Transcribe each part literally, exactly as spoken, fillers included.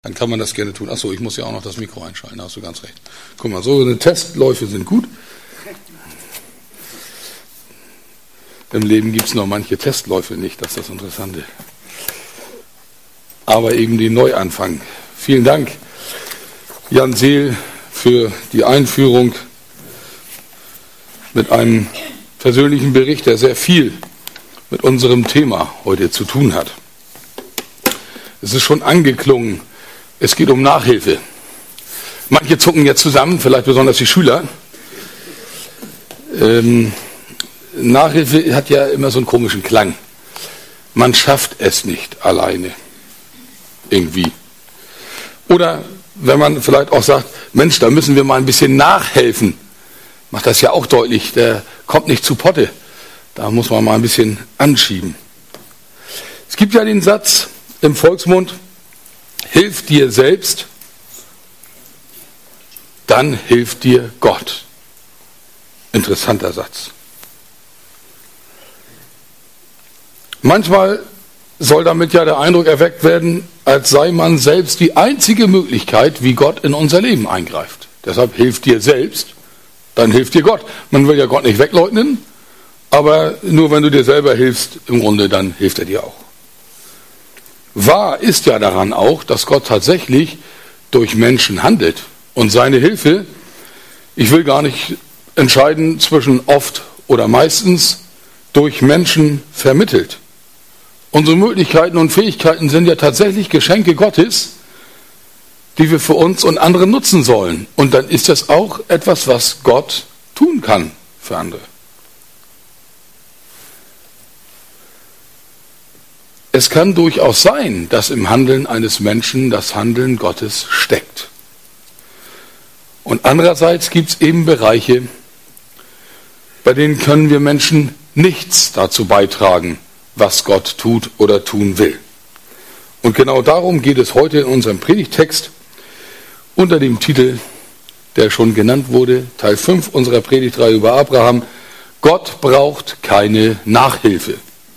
Dann kann man das gerne tun. Achso, ich muss ja auch noch das Mikro einschalten, da hast du ganz recht. Guck mal, so eine Testläufe sind gut. Im Leben gibt es noch manche Testläufe nicht, das ist das Interessante. Aber eben den Neuanfang. Vielen Dank, Jan Seel, für die Einführung mit einem persönlichen Bericht, der sehr viel mit unserem Thema heute zu tun hat. Es ist schon angeklungen, es geht um Nachhilfe. Manche zucken jetzt zusammen, vielleicht besonders die Schüler. Ähm, Nachhilfe hat ja immer so einen komischen Klang. Man schafft es nicht alleine. Irgendwie. Oder wenn man vielleicht auch sagt, Mensch, da müssen wir mal ein bisschen nachhelfen. Macht das ja auch deutlich, der kommt nicht zu Potte. Da muss man mal ein bisschen anschieben. Es gibt ja den Satz im Volksmund, hilf dir selbst, dann hilft dir Gott. Interessanter Satz. Manchmal soll damit ja der Eindruck erweckt werden, als sei man selbst die einzige Möglichkeit, wie Gott in unser Leben eingreift. Deshalb hilf dir selbst, dann hilft dir Gott. Man will ja Gott nicht wegleugnen, aber nur wenn du dir selber hilfst, im Grunde, dann hilft er dir auch. Wahr ist ja daran auch, dass Gott tatsächlich durch Menschen handelt und seine Hilfe, ich will gar nicht entscheiden zwischen oft oder meistens, durch Menschen vermittelt. Unsere Möglichkeiten und Fähigkeiten sind ja tatsächlich Geschenke Gottes, die wir für uns und andere nutzen sollen. Und dann ist das auch etwas, was Gott tun kann für andere. Es kann durchaus sein, dass im Handeln eines Menschen das Handeln Gottes steckt. Und andererseits gibt es eben Bereiche, bei denen können wir Menschen nichts dazu beitragen, was Gott tut oder tun will. Und genau darum geht es heute in unserem Predigttext unter dem Titel, der schon genannt wurde, Teil fünf unserer Predigtreihe über Abraham. Gott braucht keine Nachhilfe.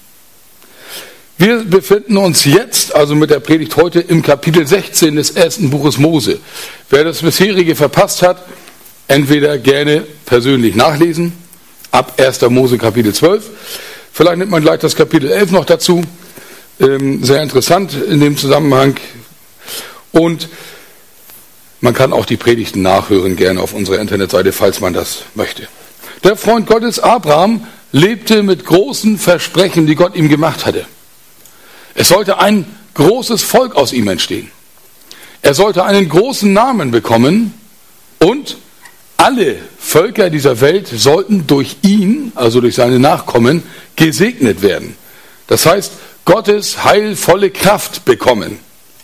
Wir befinden uns jetzt, also mit der Predigt heute, im Kapitel sechzehn des ersten Buches Mose. Wer das bisherige verpasst hat, entweder gerne persönlich nachlesen, ab erster Mose Kapitel zwölf. Vielleicht nimmt man gleich das Kapitel elf noch dazu. Ähm, sehr interessant in dem Zusammenhang. Und man kann auch die Predigten nachhören, gerne auf unserer Internetseite, falls man das möchte. Der Freund Gottes Abraham lebte mit großen Versprechen, die Gott ihm gemacht hatte. Es sollte ein großes Volk aus ihm entstehen. Er sollte einen großen Namen bekommen und alle Völker dieser Welt sollten durch ihn, also durch seine Nachkommen, gesegnet werden. Das heißt, Gottes heilvolle Kraft bekommen.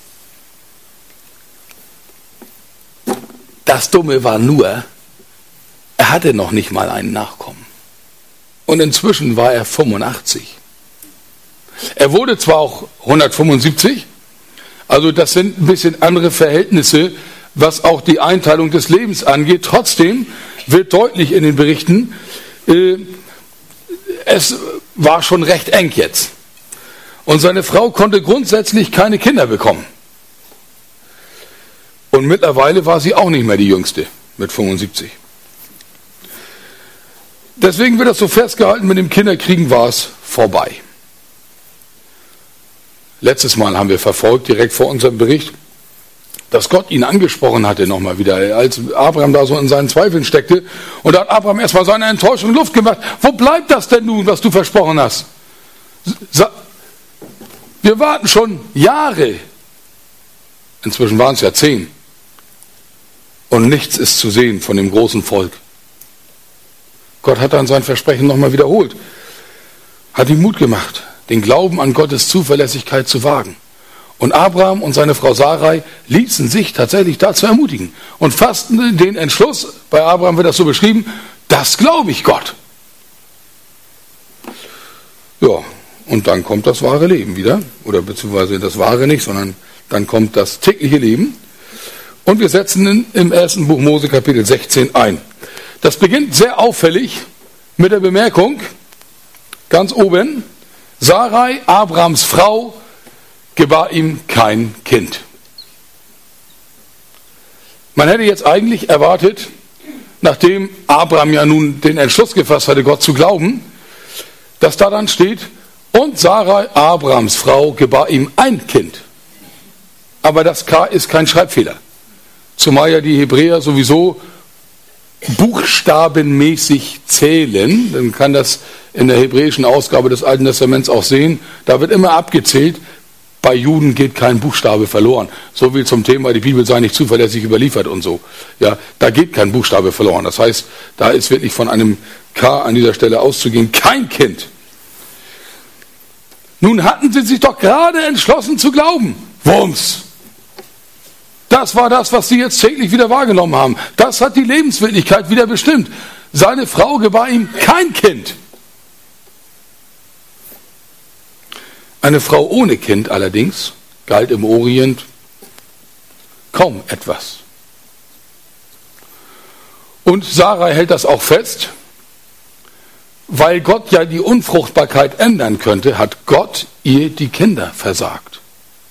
Das Dumme war nur, er hatte noch nicht mal einen Nachkommen. Und inzwischen war er fünfundachtzig. Er wurde zwar auch hundertfünfundsiebzig, also das sind ein bisschen andere Verhältnisse, was auch die Einteilung des Lebens angeht. Trotzdem wird deutlich in den Berichten, äh, es war schon recht eng jetzt. Und seine Frau konnte grundsätzlich keine Kinder bekommen. Und mittlerweile war sie auch nicht mehr die Jüngste mit fünfundsiebzig. Deswegen wird das so festgehalten, mit dem Kinderkriegen war es vorbei. Letztes Mal haben wir verfolgt, direkt vor unserem Bericht, dass Gott ihn angesprochen hatte nochmal wieder, als Abraham da so in seinen Zweifeln steckte. Und da hat Abraham erstmal seine Enttäuschung Luft gemacht. Wo bleibt das denn nun, was du versprochen hast? Wir warten schon Jahre. Inzwischen waren es ja zehn. Und nichts ist zu sehen von dem großen Volk. Gott hat dann sein Versprechen nochmal wiederholt. Hat ihm Mut gemacht, den Glauben an Gottes Zuverlässigkeit zu wagen. Und Abraham und seine Frau Sarai ließen sich tatsächlich dazu ermutigen und fassten den Entschluss, bei Abraham wird das so beschrieben, das glaube ich Gott. Ja, und dann kommt das wahre Leben wieder, oder beziehungsweise das wahre nicht, sondern dann kommt das tägliche Leben. Und wir setzen im ersten Buch Mose Kapitel sechzehn ein. Das beginnt sehr auffällig mit der Bemerkung, ganz oben, Sarai, Abrahams Frau, gebar ihm kein Kind. Man hätte jetzt eigentlich erwartet, nachdem Abraham ja nun den Entschluss gefasst hatte, Gott zu glauben, dass da dann steht, und Sarai, Abrahams Frau, gebar ihm ein Kind. Aber das K ist kein Schreibfehler. Zumal ja die Hebräer sowieso buchstabenmäßig zählen. Dann kann das in der hebräischen Ausgabe des Alten Testaments auch sehen. Da wird immer abgezählt. Bei Juden geht kein Buchstabe verloren. So wie zum Thema, die Bibel sei nicht zuverlässig überliefert und so. Ja, da geht kein Buchstabe verloren. Das heißt, da ist wirklich von einem K an dieser Stelle auszugehen. Kein Kind. Nun hatten sie sich doch gerade entschlossen zu glauben. Wumms. Das war das, was sie jetzt täglich wieder wahrgenommen haben. Das hat die Lebenswirklichkeit wieder bestimmt. Seine Frau gebar ihm kein Kind. Eine Frau ohne Kind allerdings galt im Orient kaum etwas. Und Sarai hält das auch fest. Weil Gott ja die Unfruchtbarkeit ändern könnte, hat Gott ihr die Kinder versagt.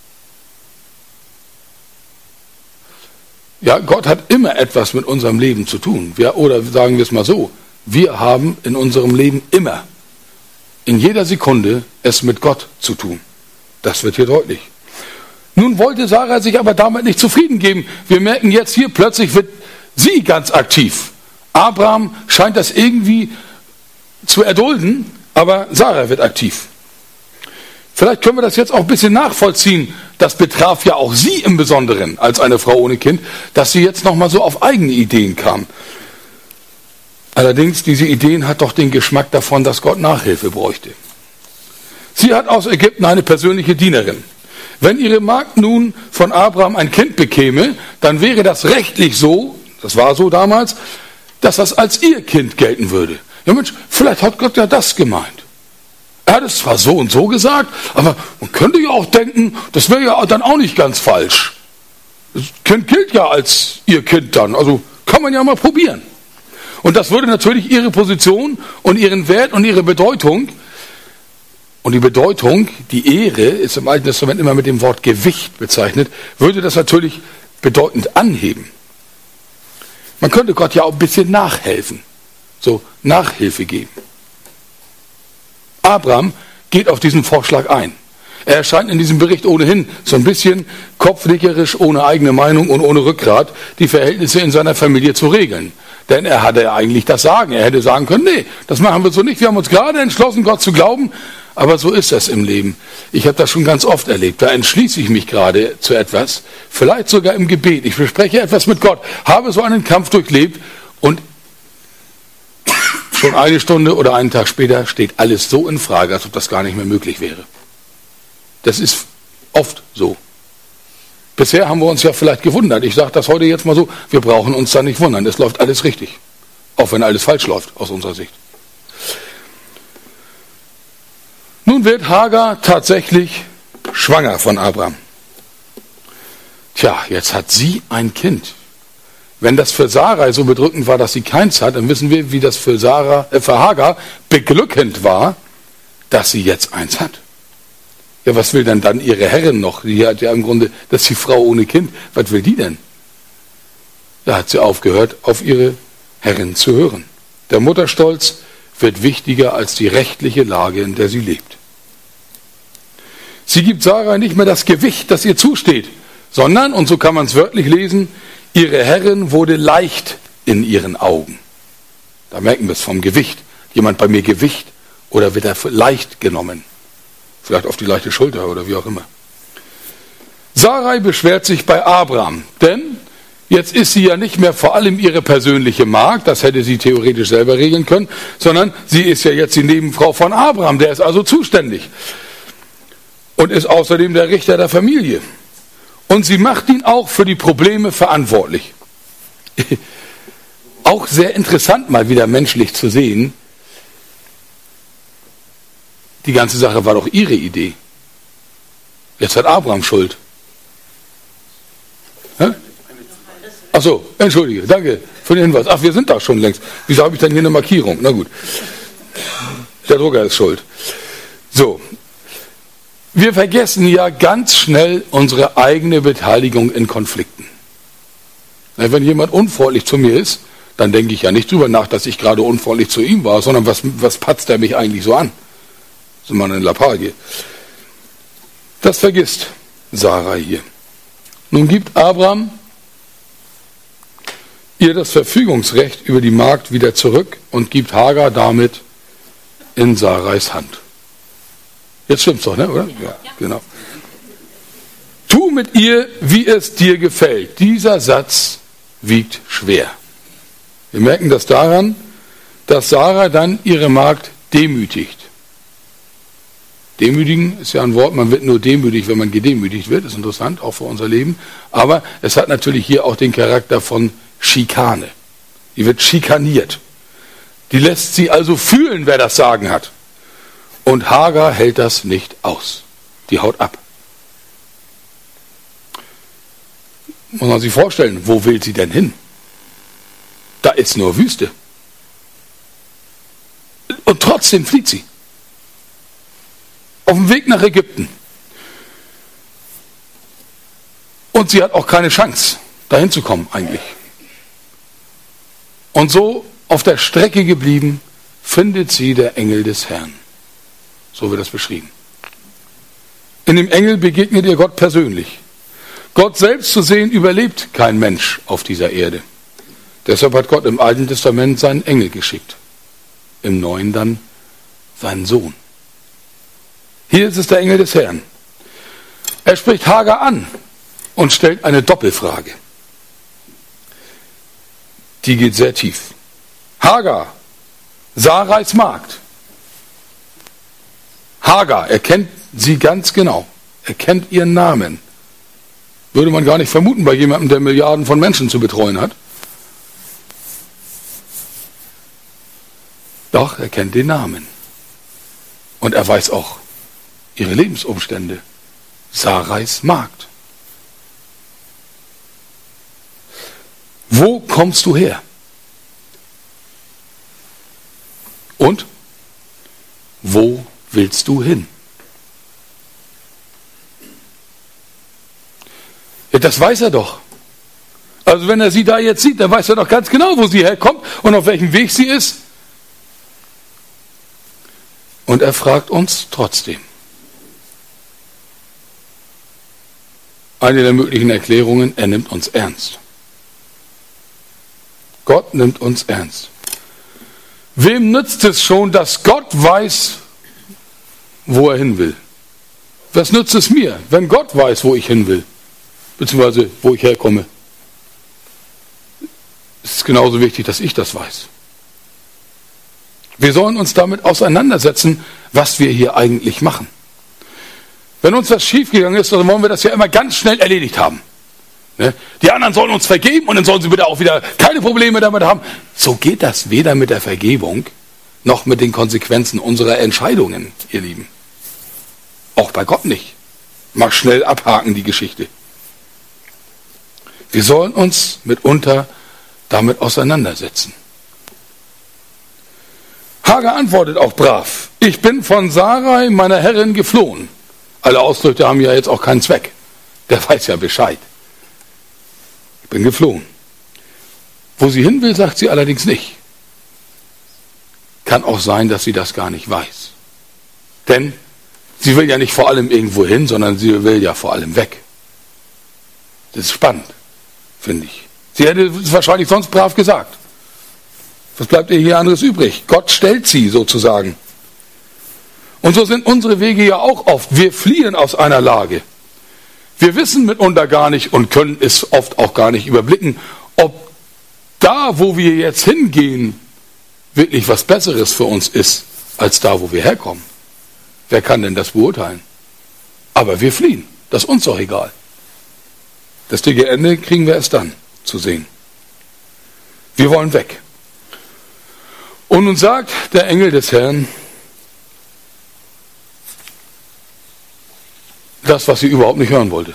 Ja, Gott hat immer etwas mit unserem Leben zu tun. Wir, oder sagen wir es mal so, wir haben in unserem Leben immer, in jeder Sekunde, es mit Gott zu tun. Das wird hier deutlich. Nun wollte Sarah sich aber damit nicht zufrieden geben. Wir merken jetzt hier, plötzlich wird sie ganz aktiv. Abraham scheint das irgendwie zu erdulden, aber Sarah wird aktiv. Vielleicht können wir das jetzt auch ein bisschen nachvollziehen. Das betraf ja auch sie im Besonderen als eine Frau ohne Kind, dass sie jetzt nochmal so auf eigene Ideen kam. Allerdings, diese Ideen hat doch den Geschmack davon, dass Gott Nachhilfe bräuchte. Sie hat aus Ägypten eine persönliche Dienerin. Wenn ihre Magd nun von Abraham ein Kind bekäme, dann wäre das rechtlich so, das war so damals, dass das als ihr Kind gelten würde. Ja Mensch, vielleicht hat Gott ja das gemeint. Er hat es zwar so und so gesagt, aber man könnte ja auch denken, das wäre ja dann auch nicht ganz falsch. Das Kind gilt ja als ihr Kind dann, also kann man ja mal probieren. Und das würde natürlich ihre Position und ihren Wert und ihre Bedeutung, und die Bedeutung, die Ehre, ist im Alten Testament immer mit dem Wort Gewicht bezeichnet, würde das natürlich bedeutend anheben. Man könnte Gott ja auch ein bisschen nachhelfen. So Nachhilfe geben. Abraham geht auf diesen Vorschlag ein. Er erscheint in diesem Bericht ohnehin so ein bisschen kopfnickerisch, ohne eigene Meinung und ohne Rückgrat, die Verhältnisse in seiner Familie zu regeln. Denn er hatte ja eigentlich das Sagen. Er hätte sagen können, nee, das machen wir so nicht. Wir haben uns gerade entschlossen, Gott zu glauben. Aber so ist das im Leben. Ich habe das schon ganz oft erlebt. Da entschließe ich mich gerade zu etwas, vielleicht sogar im Gebet. Ich bespreche etwas mit Gott, habe so einen Kampf durchlebt und schon eine Stunde oder einen Tag später steht alles so in Frage, als ob das gar nicht mehr möglich wäre. Das ist oft so. Bisher haben wir uns ja vielleicht gewundert. Ich sage das heute jetzt mal so, wir brauchen uns da nicht wundern. Es läuft alles richtig. Auch wenn alles falsch läuft, aus unserer Sicht. Nun wird Hagar tatsächlich schwanger von Abraham. Tja, jetzt hat sie ein Kind. Wenn das für Sarai so bedrückend war, dass sie keins hat, dann wissen wir, wie das für, Sarah, äh, für Hagar beglückend war, dass sie jetzt eins hat. Ja, was will denn dann ihre Herrin noch? Die hat ja im Grunde, das ist die Frau ohne Kind. Was will die denn? Da hat sie aufgehört, auf ihre Herrin zu hören. Der Mutterstolz wird wichtiger als die rechtliche Lage, in der sie lebt. Sie gibt Sarai nicht mehr das Gewicht, das ihr zusteht, sondern, und so kann man es wörtlich lesen, ihre Herrin wurde leicht in ihren Augen. Da merken wir es vom Gewicht. Jemand bei mir Gewicht oder wird er leicht genommen? Vielleicht auf die leichte Schulter oder wie auch immer. Sarai beschwert sich bei Abraham, denn jetzt ist sie ja nicht mehr vor allem ihre persönliche Magd, das hätte sie theoretisch selber regeln können, sondern sie ist ja jetzt die Nebenfrau von Abraham, der ist also zuständig und ist außerdem der Richter der Familie. Und sie macht ihn auch für die Probleme verantwortlich. Auch sehr interessant mal wieder menschlich zu sehen, die ganze Sache war doch ihre Idee. Jetzt hat Abraham Schuld. Hä? Ach so, entschuldige, danke für den Hinweis. Ach, wir sind da schon längst. Wieso habe ich denn hier eine Markierung? Na gut. Der Drucker ist schuld. So. Wir vergessen ja ganz schnell unsere eigene Beteiligung in Konflikten. Na, wenn jemand unfreundlich zu mir ist, dann denke ich ja nicht drüber nach, dass ich gerade unfreundlich zu ihm war, sondern was, was patzt er mich eigentlich so an? Das ist mal eine Lappalie. Das vergisst Sarah hier. Nun gibt Abraham ihr das Verfügungsrecht über die Magd wieder zurück und gibt Hagar damit in Sarais Hand. Jetzt stimmt's doch, ne? Oder? Ja, genau. Tu mit ihr, wie es dir gefällt. Dieser Satz wiegt schwer. Wir merken das daran, dass Sarah dann ihre Magd demütigt. Demütigen ist ja ein Wort, man wird nur demütig, wenn man gedemütigt wird. Das ist interessant, auch für unser Leben. Aber es hat natürlich hier auch den Charakter von Schikane. Die wird schikaniert. Die lässt sie also fühlen, wer das Sagen hat. Und Hagar hält das nicht aus. Die haut ab. Muss man sich vorstellen, wo will sie denn hin? Da ist nur Wüste. Und trotzdem flieht sie. Auf dem Weg nach Ägypten. Und sie hat auch keine Chance, dahin zu kommen eigentlich. Und so auf der Strecke geblieben, findet sie der Engel des Herrn. So wird das beschrieben. In dem Engel begegnet ihr Gott persönlich. Gott selbst zu sehen, überlebt kein Mensch auf dieser Erde. Deshalb hat Gott im Alten Testament seinen Engel geschickt. Im Neuen dann seinen Sohn. Hier ist es der Engel des Herrn. Er spricht Hagar an und stellt eine Doppelfrage. Die geht sehr tief. Hagar, Sarais Magd. Hagar, er kennt sie ganz genau. Er kennt ihren Namen. Würde man gar nicht vermuten bei jemandem, der Milliarden von Menschen zu betreuen hat. Doch, er kennt den Namen. Und er weiß auch ihre Lebensumstände. Sarais Magd. Wo kommst du her? Und wo willst du hin? Ja, das weiß er doch. Also wenn er sie da jetzt sieht, dann weiß er doch ganz genau, wo sie herkommt und auf welchem Weg sie ist. Und er fragt uns trotzdem. Eine der möglichen Erklärungen, er nimmt uns ernst. Gott nimmt uns ernst. Wem nützt es schon, dass Gott weiß, wo er hin will? Was nützt es mir, wenn Gott weiß, wo ich hin will? Beziehungsweise, wo ich herkomme? Es ist genauso wichtig, dass ich das weiß. Wir sollen uns damit auseinandersetzen, was wir hier eigentlich machen. Wenn uns was schiefgegangen ist, dann wollen wir das ja immer ganz schnell erledigt haben. Die anderen sollen uns vergeben und dann sollen sie bitte auch wieder keine Probleme damit haben. So geht das weder mit der Vergebung noch mit den Konsequenzen unserer Entscheidungen, ihr Lieben. Auch bei Gott nicht. Mal schnell abhaken die Geschichte. Wir sollen uns mitunter damit auseinandersetzen. Hagar antwortet auch brav. Ich bin von Sarai, meiner Herrin, geflohen. Alle Ausdrücke haben ja jetzt auch keinen Zweck. Der weiß ja Bescheid. Ich bin geflohen. Wo sie hin will, sagt sie allerdings nicht. Kann auch sein, dass sie das gar nicht weiß. Denn sie will ja nicht vor allem irgendwo hin, sondern sie will ja vor allem weg. Das ist spannend, finde ich. Sie hätte es wahrscheinlich sonst brav gesagt. Was bleibt ihr hier anderes übrig? Gott stellt sie sozusagen. Und so sind unsere Wege ja auch oft. Wir fliehen aus einer Lage. Wir wissen mitunter gar nicht und können es oft auch gar nicht überblicken, ob da, wo wir jetzt hingehen, wirklich was Besseres für uns ist, als da, wo wir herkommen. Wer kann denn das beurteilen? Aber wir fliehen. Das ist uns doch egal. Das dicke Ende kriegen wir erst dann zu sehen. Wir wollen weg. Und nun sagt der Engel des Herrn, das, was sie überhaupt nicht hören wollte.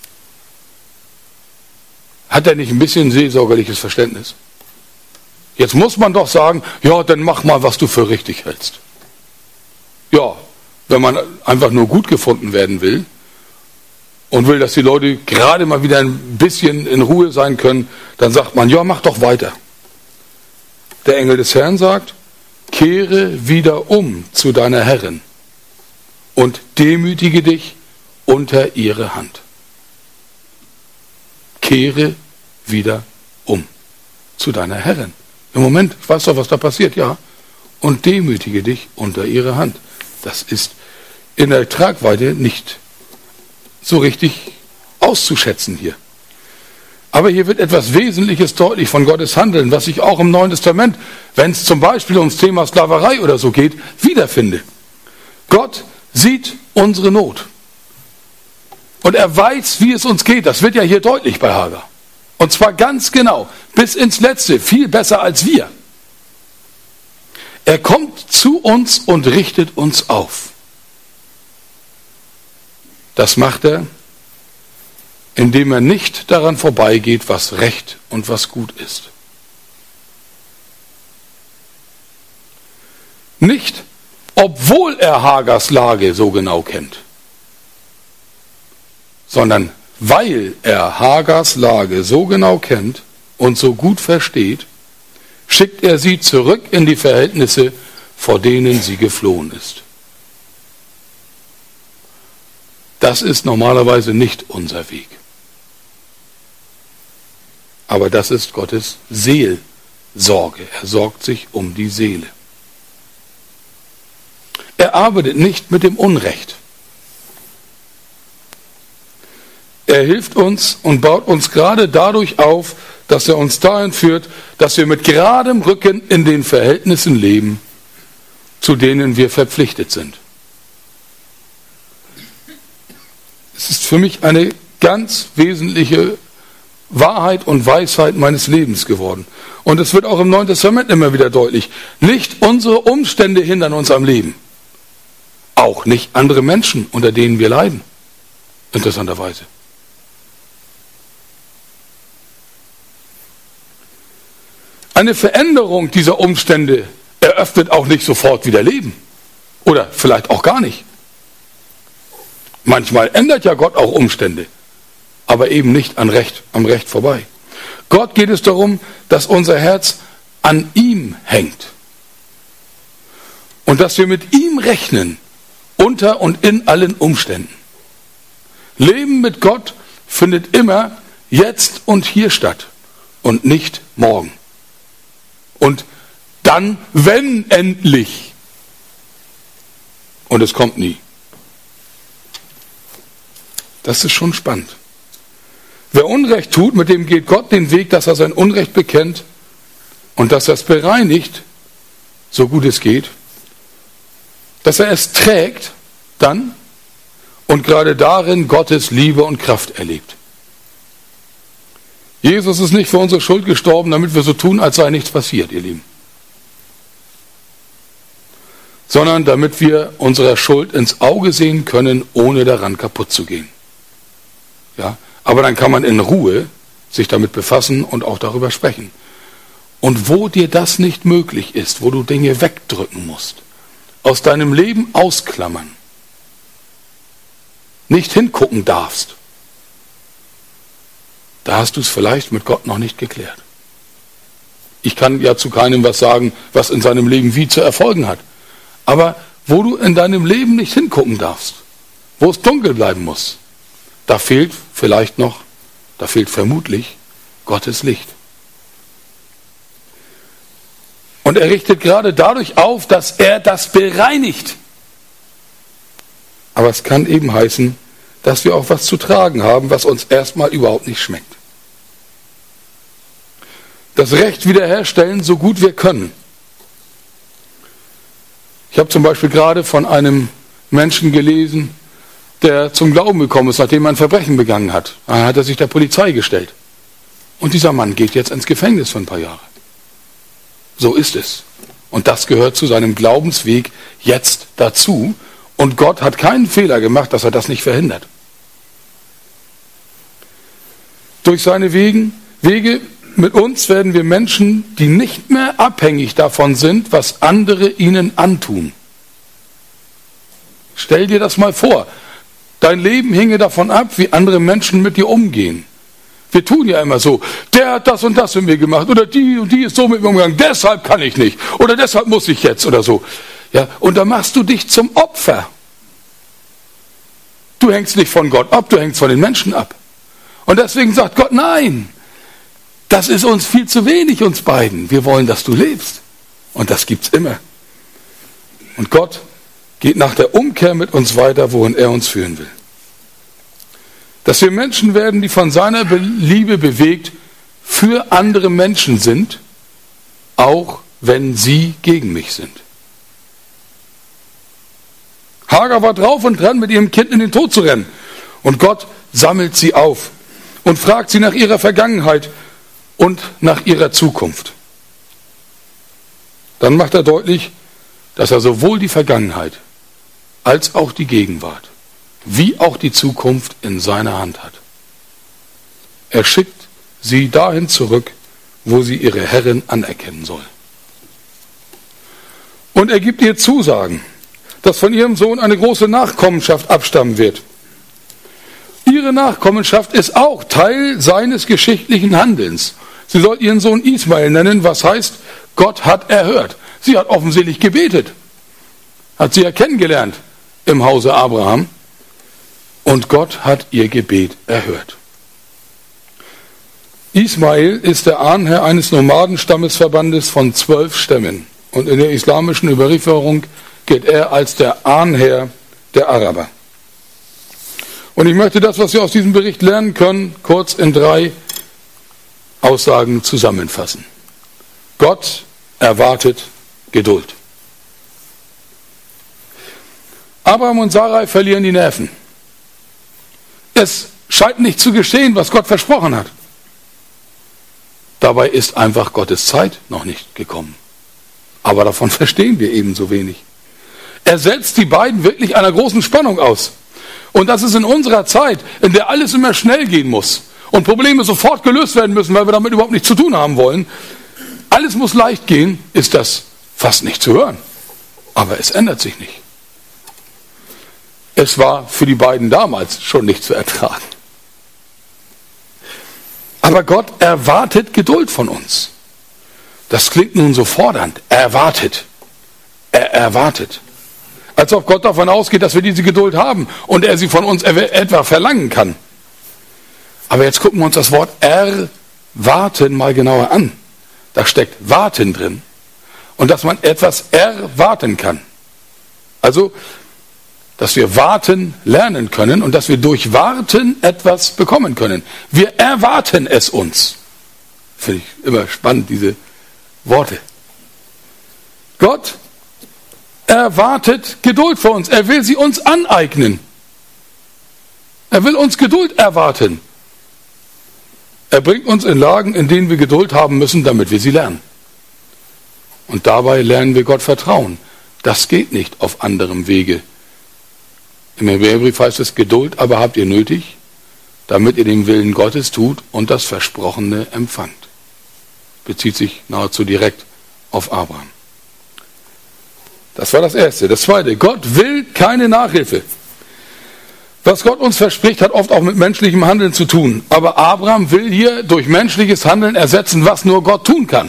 Hat er nicht ein bisschen seelsorgerliches Verständnis? Jetzt muss man doch sagen, ja, dann mach mal, was du für richtig hältst. Ja, wenn man einfach nur gut gefunden werden will und will, dass die Leute gerade mal wieder ein bisschen in Ruhe sein können, dann sagt man, ja, mach doch weiter. Der Engel des Herrn sagt, kehre wieder um zu deiner Herrin und demütige dich unter ihre Hand. Kehre wieder um zu deiner Herrin. Im Moment, ich weiß doch, was da passiert, ja. Und demütige dich unter ihre Hand. Das ist in der Tragweite nicht so richtig auszuschätzen hier. Aber hier wird etwas Wesentliches deutlich von Gottes Handeln, was ich auch im Neuen Testament, wenn es zum Beispiel ums Thema Sklaverei oder so geht, wiederfinde. Gott sieht unsere Not. Und er weiß, wie es uns geht. Das wird ja hier deutlich bei Hagar. Und zwar ganz genau, bis ins Letzte, viel besser als wir. Er kommt zu uns und richtet uns auf. Das macht er, indem er nicht daran vorbeigeht, was recht und was gut ist. Nicht, obwohl er Hagars Lage so genau kennt, sondern weil er Hagars Lage so genau kennt und so gut versteht, schickt er sie zurück in die Verhältnisse, vor denen sie geflohen ist. Das ist normalerweise nicht unser Weg. Aber das ist Gottes Seelsorge. Er sorgt sich um die Seele. Er arbeitet nicht mit dem Unrecht. Er hilft uns und baut uns gerade dadurch auf, dass er uns dahin führt, dass wir mit geradem Rücken in den Verhältnissen leben, zu denen wir verpflichtet sind. Es ist für mich eine ganz wesentliche Wahrheit und Weisheit meines Lebens geworden. Und es wird auch im Neuen Testament immer wieder deutlich. Nicht unsere Umstände hindern uns am Leben. Auch nicht andere Menschen, unter denen wir leiden. Interessanterweise. Eine Veränderung dieser Umstände eröffnet auch nicht sofort wieder Leben. Oder vielleicht auch gar nicht. Manchmal ändert ja Gott auch Umstände, aber eben nicht an Recht, am Recht vorbei. Gott geht es darum, dass unser Herz an ihm hängt. Und dass wir mit ihm rechnen, unter und in allen Umständen. Leben mit Gott findet immer jetzt und hier statt und nicht morgen. Und dann, wenn endlich. Und es kommt nie. Das ist schon spannend. Wer Unrecht tut, mit dem geht Gott den Weg, dass er sein Unrecht bekennt und dass er es bereinigt, so gut es geht, dass er es trägt dann und gerade darin Gottes Liebe und Kraft erlebt. Jesus ist nicht für unsere Schuld gestorben, damit wir so tun, als sei nichts passiert, ihr Lieben. Sondern damit wir unserer Schuld ins Auge sehen können, ohne daran kaputt zu gehen. Ja, aber dann kann man in Ruhe sich damit befassen und auch darüber sprechen. Und wo dir das nicht möglich ist, wo du Dinge wegdrücken musst, aus deinem Leben ausklammern, nicht hingucken darfst, da hast du es vielleicht mit Gott noch nicht geklärt. Ich kann ja zu keinem was sagen, was in seinem Leben wie zu erfolgen hat. Aber wo du in deinem Leben nicht hingucken darfst, wo es dunkel bleiben muss, da fehlt vielleicht noch, da fehlt vermutlich Gottes Licht. Und er richtet gerade dadurch auf, dass er das bereinigt. Aber es kann eben heißen, dass wir auch was zu tragen haben, was uns erstmal überhaupt nicht schmeckt. Das Recht wiederherstellen, so gut wir können. Ich habe zum Beispiel gerade von einem Menschen gelesen, der zum Glauben gekommen ist, nachdem er ein Verbrechen begangen hat. Dann hat er sich der Polizei gestellt. Und dieser Mann geht jetzt ins Gefängnis für ein paar Jahre. So ist es. Und das gehört zu seinem Glaubensweg jetzt dazu. Und Gott hat keinen Fehler gemacht, dass er das nicht verhindert. Durch seine Wegen, Wege mit uns werden wir Menschen, die nicht mehr abhängig davon sind, was andere ihnen antun. Stell dir das mal vor. Dein Leben hinge davon ab, wie andere Menschen mit dir umgehen. Wir tun ja immer so, der hat das und das mit mir gemacht oder die und die ist so mit mir umgegangen, deshalb kann ich nicht oder deshalb muss ich jetzt oder so. Ja, und da machst du dich zum Opfer. Du hängst nicht von Gott ab, du hängst von den Menschen ab. Und deswegen sagt Gott, nein, das ist uns viel zu wenig, uns beiden. Wir wollen, dass du lebst. Und das gibt's immer. Und Gott geht nach der Umkehr mit uns weiter, wohin er uns führen will. Dass wir Menschen werden, die von seiner Liebe bewegt, für andere Menschen sind, auch wenn sie gegen mich sind. Hagar war drauf und dran, mit ihrem Kind in den Tod zu rennen. Und Gott sammelt sie auf und fragt sie nach ihrer Vergangenheit und nach ihrer Zukunft. Dann macht er deutlich, dass er sowohl die Vergangenheit als auch die Gegenwart, wie auch die Zukunft in seiner Hand hat. Er schickt sie dahin zurück, wo sie ihre Herrin anerkennen soll. Und er gibt ihr Zusagen, dass von ihrem Sohn eine große Nachkommenschaft abstammen wird. Ihre Nachkommenschaft ist auch Teil seines geschichtlichen Handelns. Sie soll ihren Sohn Ismael nennen, was heißt, Gott hat erhört. Sie hat offensichtlich gebetet, hat sie ja kennengelernt im Hause Abraham und Gott hat ihr Gebet erhört. Ismael ist der Ahnherr eines Nomadenstammesverbandes von zwölf Stämmen und in der islamischen Überlieferung gilt er als der Ahnherr der Araber. Und ich möchte das, was wir aus diesem Bericht lernen können, kurz in drei Aussagen zusammenfassen. Gott erwartet Geduld. Abraham und Sarai verlieren die Nerven. Es scheint nicht zu geschehen, was Gott versprochen hat. Dabei ist einfach Gottes Zeit noch nicht gekommen. Aber davon verstehen wir ebenso wenig. Er setzt die beiden wirklich einer großen Spannung aus. Und das ist in unserer Zeit, in der alles immer schnell gehen muss und Probleme sofort gelöst werden müssen, weil wir damit überhaupt nichts zu tun haben wollen. Alles muss leicht gehen, ist das fast nicht zu hören. Aber es ändert sich nicht. Es war für die beiden damals schon nicht zu ertragen. Aber Gott erwartet Geduld von uns. Das klingt nun so fordernd. Er erwartet. Er erwartet. Als ob Gott davon ausgeht, dass wir diese Geduld haben und er sie von uns etwa verlangen kann. Aber jetzt gucken wir uns das Wort erwarten mal genauer an. Da steckt warten drin. Und dass man etwas erwarten kann. Also, dass wir warten lernen können und dass wir durch Warten etwas bekommen können. Wir erwarten es uns. Finde ich immer spannend, diese Worte. Gott erwartet Geduld vor uns. Er will sie uns aneignen. Er will uns Geduld erwarten. Er bringt uns in Lagen, in denen wir Geduld haben müssen, damit wir sie lernen. Und dabei lernen wir Gott vertrauen. Das geht nicht auf anderem Wege. Im Hebräerbrief heißt es, Geduld aber habt ihr nötig, damit ihr den Willen Gottes tut und das Versprochene empfangt. Bezieht sich nahezu direkt auf Abraham. Das war das Erste. Das Zweite, Gott will keine Nachhilfe. Was Gott uns verspricht, hat oft auch mit menschlichem Handeln zu tun. Aber Abraham will hier durch menschliches Handeln ersetzen, was nur Gott tun kann.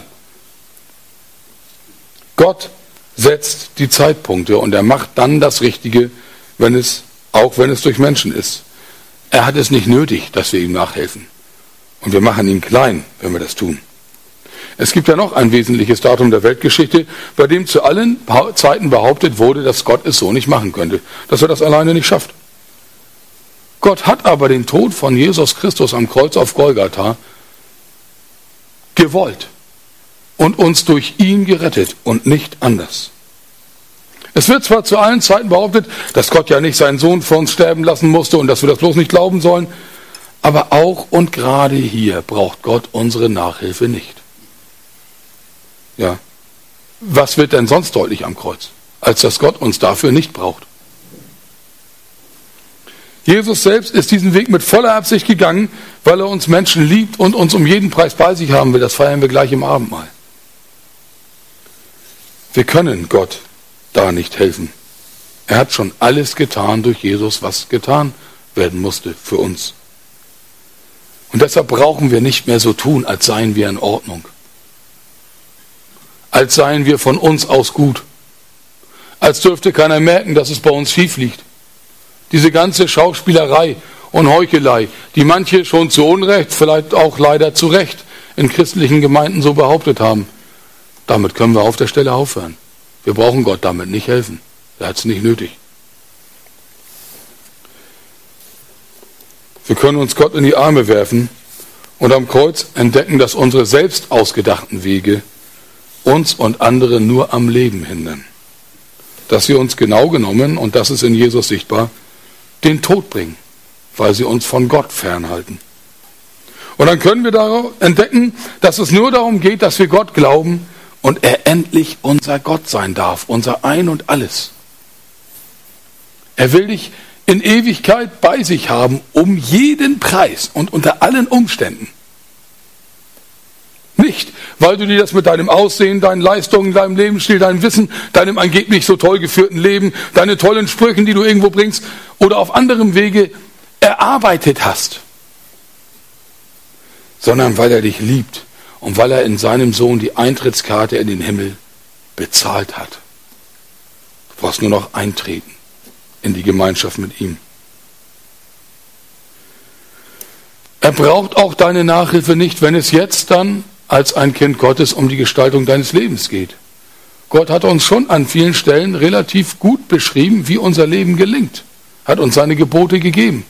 Gott setzt die Zeitpunkte und er macht dann das Richtige, wenn es, auch wenn es durch Menschen ist. Er hat es nicht nötig, dass wir ihm nachhelfen. Und wir machen ihn klein, wenn wir das tun. Es gibt ja noch ein wesentliches Datum der Weltgeschichte, bei dem zu allen Zeiten behauptet wurde, dass Gott es so nicht machen könnte, dass er das alleine nicht schafft. Gott hat aber den Tod von Jesus Christus am Kreuz auf Golgatha gewollt und uns durch ihn gerettet und nicht anders. Es wird zwar zu allen Zeiten behauptet, dass Gott ja nicht seinen Sohn für uns sterben lassen musste und dass wir das bloß nicht glauben sollen, aber auch und gerade hier braucht Gott unsere Nachhilfe nicht. Ja, was wird denn sonst deutlich am Kreuz, als dass Gott uns dafür nicht braucht? Jesus selbst ist diesen Weg mit voller Absicht gegangen, weil er uns Menschen liebt und uns um jeden Preis bei sich haben will. Das feiern wir gleich im Abendmahl. Wir können Gott da nicht helfen. Er hat schon alles getan durch Jesus, was getan werden musste für uns. Und deshalb brauchen wir nicht mehr so tun, als seien wir in Ordnung. Als seien wir von uns aus gut. Als dürfte keiner merken, dass es bei uns schief liegt. Diese ganze Schauspielerei und Heuchelei, die manche schon zu Unrecht, vielleicht auch leider zu Recht, in christlichen Gemeinden so behauptet haben, damit können wir auf der Stelle aufhören. Wir brauchen Gott damit nicht helfen. Er hat es nicht nötig. Wir können uns Gott in die Arme werfen und am Kreuz entdecken, dass unsere selbst ausgedachten Wege uns und andere nur am Leben hindern. Dass sie uns genau genommen, und das ist in Jesus sichtbar, den Tod bringen, weil sie uns von Gott fernhalten. Und dann können wir darauf entdecken, dass es nur darum geht, dass wir Gott glauben und er endlich unser Gott sein darf, unser Ein und Alles. Er will dich in Ewigkeit bei sich haben, um jeden Preis und unter allen Umständen. Nicht, weil du dir das mit deinem Aussehen, deinen Leistungen, deinem Lebensstil, deinem Wissen, deinem angeblich so toll geführten Leben, deine tollen Sprüchen, die du irgendwo bringst oder auf anderem Wege erarbeitet hast, sondern weil er dich liebt und weil er in seinem Sohn die Eintrittskarte in den Himmel bezahlt hat. Du brauchst nur noch eintreten in die Gemeinschaft mit ihm. Er braucht auch deine Nachhilfe nicht, wenn es jetzt dann als ein Kind Gottes um die Gestaltung deines Lebens geht. Gott hat uns schon an vielen Stellen relativ gut beschrieben, wie unser Leben gelingt. Hat uns seine Gebote gegeben.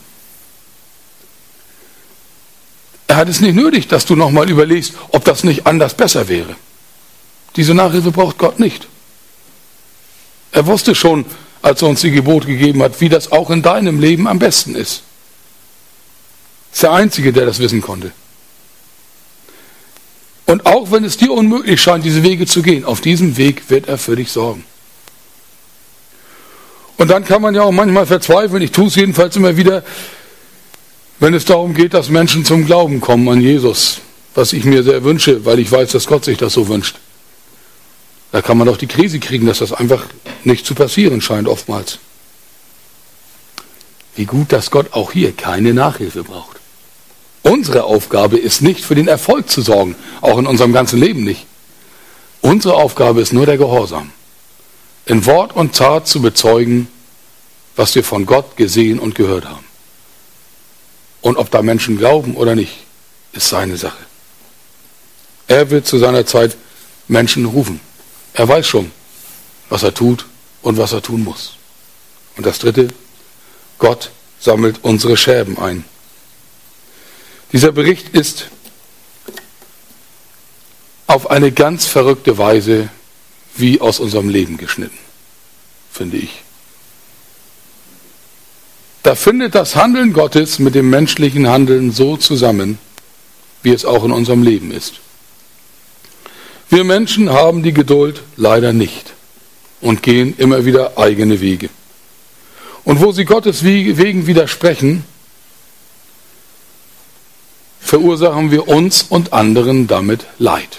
Er hat es nicht nötig, dass du nochmal überlegst, ob das nicht anders besser wäre. Diese Nachhilfe braucht Gott nicht. Er wusste schon, als er uns die Gebote gegeben hat, wie das auch in deinem Leben am besten ist. Er ist der Einzige, der das wissen konnte. Und auch wenn es dir unmöglich scheint, diese Wege zu gehen, auf diesem Weg wird er für dich sorgen. Und dann kann man ja auch manchmal verzweifeln, ich tue es jedenfalls immer wieder, wenn es darum geht, dass Menschen zum Glauben kommen an Jesus, was ich mir sehr wünsche, weil ich weiß, dass Gott sich das so wünscht. Da kann man doch die Krise kriegen, dass das einfach nicht zu passieren scheint oftmals. Wie gut, dass Gott auch hier keine Nachhilfe braucht. Unsere Aufgabe ist nicht, für den Erfolg zu sorgen, auch in unserem ganzen Leben nicht. Unsere Aufgabe ist nur der Gehorsam. In Wort und Tat zu bezeugen, was wir von Gott gesehen und gehört haben. Und ob da Menschen glauben oder nicht, ist seine Sache. Er wird zu seiner Zeit Menschen rufen. Er weiß schon, was er tut und was er tun muss. Und das Dritte, Gott sammelt unsere Scherben ein. Dieser Bericht ist auf eine ganz verrückte Weise wie aus unserem Leben geschnitten, finde ich. Da findet das Handeln Gottes mit dem menschlichen Handeln so zusammen, wie es auch in unserem Leben ist. Wir Menschen haben die Geduld leider nicht und gehen immer wieder eigene Wege. Und wo sie Gottes Wegen widersprechen, verursachen wir uns und anderen damit Leid.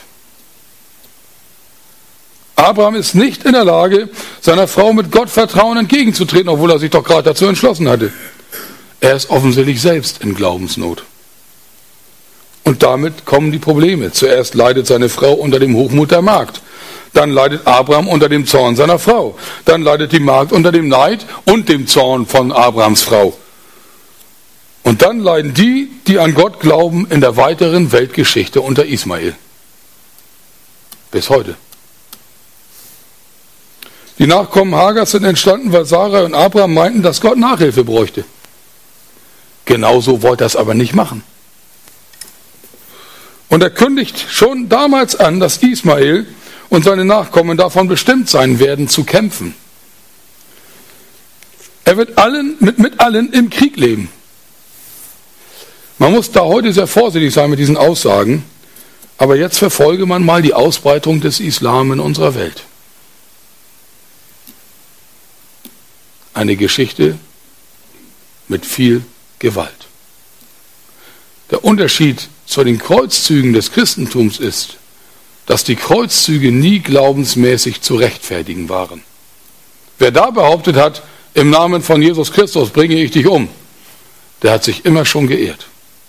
Abraham ist nicht in der Lage, seiner Frau mit Gottvertrauen entgegenzutreten, obwohl er sich doch gerade dazu entschlossen hatte. Er ist offensichtlich selbst in Glaubensnot. Und damit kommen die Probleme. Zuerst leidet seine Frau unter dem Hochmut der Magd. Dann leidet Abraham unter dem Zorn seiner Frau. Dann leidet die Magd unter dem Neid und dem Zorn von Abrahams Frau. Und dann leiden die, die an Gott glauben, in der weiteren Weltgeschichte unter Ismael. Bis heute. Die Nachkommen Hagars sind entstanden, weil Sarah und Abraham meinten, dass Gott Nachhilfe bräuchte. Genauso wollte er es aber nicht machen. Und er kündigt schon damals an, dass Ismael und seine Nachkommen davon bestimmt sein werden, zu kämpfen. Er wird allen, mit, mit allen im Krieg leben. Man muss da heute sehr vorsichtig sein mit diesen Aussagen, aber jetzt verfolge man mal die Ausbreitung des Islam in unserer Welt. Eine Geschichte mit viel Gewalt. Der Unterschied zu den Kreuzzügen des Christentums ist, dass die Kreuzzüge nie glaubensmäßig zu rechtfertigen waren. Wer da behauptet hat, im Namen von Jesus Christus bringe ich dich um, der hat sich immer schon geehrt.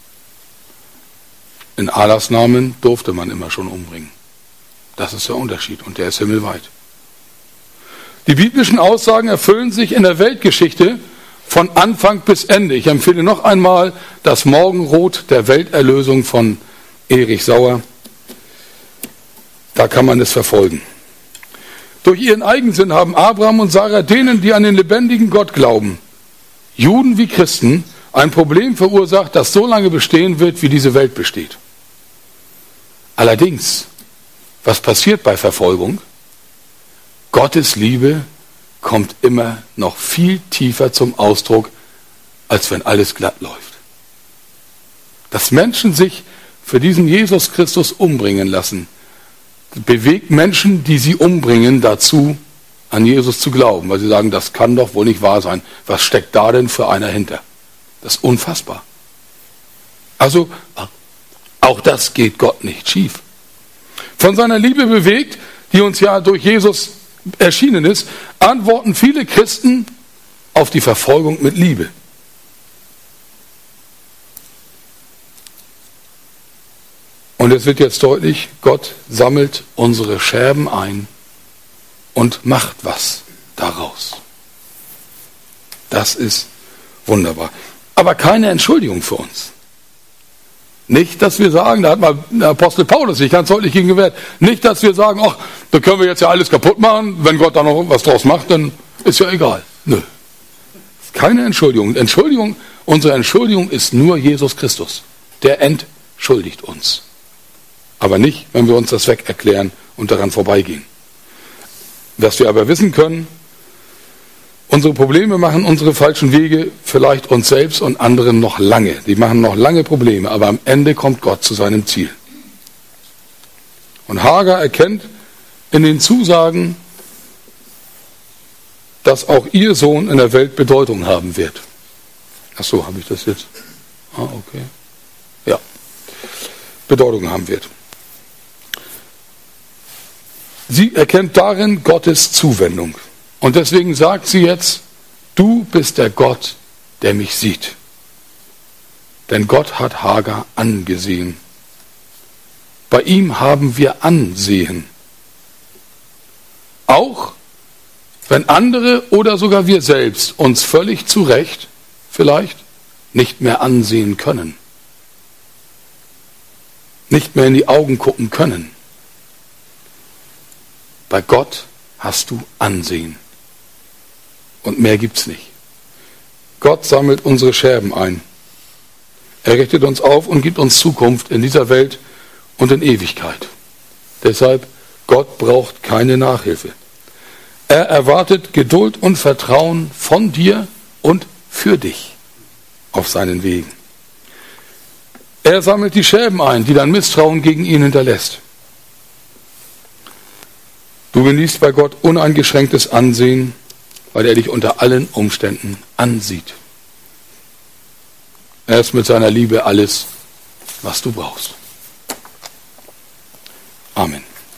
In Allahs Namen durfte man immer schon umbringen. Das ist der Unterschied und der ist himmelweit. Die biblischen Aussagen erfüllen sich in der Weltgeschichte von Anfang bis Ende. Ich empfehle noch einmal das Morgenrot der Welterlösung von Erich Sauer. Da kann man es verfolgen. Durch ihren Eigensinn haben Abraham und Sarah denen, die an den lebendigen Gott glauben, Juden wie Christen, ein Problem verursacht, das so lange bestehen wird, wie diese Welt besteht. Allerdings, was passiert bei Verfolgung? Gottes Liebe kommt immer noch viel tiefer zum Ausdruck, als wenn alles glatt läuft. Dass Menschen sich für diesen Jesus Christus umbringen lassen, bewegt Menschen, die sie umbringen, dazu, an Jesus zu glauben, weil sie sagen, das kann doch wohl nicht wahr sein. Was steckt da denn für einer hinter? Das ist unfassbar. Also, auch das geht Gott nicht schief. Von seiner Liebe bewegt, die uns ja durch Jesus erschienen ist, antworten viele Christen auf die Verfolgung mit Liebe. Und es wird jetzt deutlich, Gott sammelt unsere Scherben ein und macht was daraus. Das ist wunderbar. Aber keine Entschuldigung für uns. Nicht, dass wir sagen, da hat mal der Apostel Paulus sich ganz deutlich gegen gewehrt, nicht, dass wir sagen, ach, da können wir jetzt ja alles kaputt machen, wenn Gott da noch was draus macht, dann ist ja egal. Nö. Keine Entschuldigung. Entschuldigung, unsere Entschuldigung ist nur Jesus Christus. Der entschuldigt uns. Aber nicht, wenn wir uns das weg erklären und daran vorbeigehen. Was wir aber wissen können, unsere Probleme machen unsere falschen Wege vielleicht uns selbst und anderen noch lange. Die machen noch lange Probleme, aber am Ende kommt Gott zu seinem Ziel. Und Hagar erkennt in den Zusagen, dass auch ihr Sohn in der Welt Bedeutung haben wird. Ach so, habe ich das jetzt? Ah, okay. Ja. Bedeutung haben wird. Sie erkennt darin Gottes Zuwendung. Und deswegen sagt sie jetzt, du bist der Gott, der mich sieht. Denn Gott hat Hagar angesehen. Bei ihm haben wir Ansehen. Auch wenn andere oder sogar wir selbst uns völlig zu Recht vielleicht nicht mehr ansehen können. Nicht mehr in die Augen gucken können. Bei Gott hast du Ansehen. Und mehr gibt's nicht. Gott sammelt unsere Scherben ein. Er richtet uns auf und gibt uns Zukunft in dieser Welt und in Ewigkeit. Deshalb, Gott braucht keine Nachhilfe. Er erwartet Geduld und Vertrauen von dir und für dich auf seinen Wegen. Er sammelt die Scherben ein, die dein Misstrauen gegen ihn hinterlässt. Du genießt bei Gott uneingeschränktes Ansehen, weil er dich unter allen Umständen ansieht. Er ist mit seiner Liebe alles, was du brauchst. Amen.